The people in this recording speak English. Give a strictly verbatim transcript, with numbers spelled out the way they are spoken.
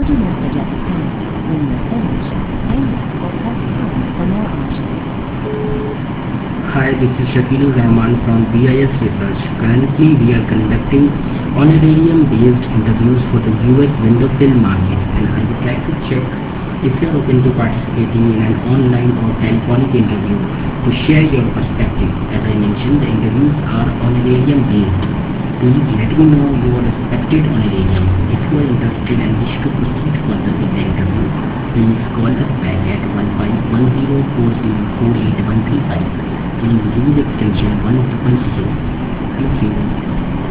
Record your message at the tone. When you're finished, hang up or press pound for more options. Hi, this is Shakil Rahman from B I S Research. Currently, we are conducting honorarium-based interviews for the U S window film market, and I would like to check if you are open to participating in an online or telephonic interview to share your perspective. As I mentioned, the interviews are honorarium-based. Please let me know your respected honorarium. If you are interested and wish to proceed further with the interview, please call us back at one five one zero four zero four eight one three five. Please use extension one zero zero. Thank you.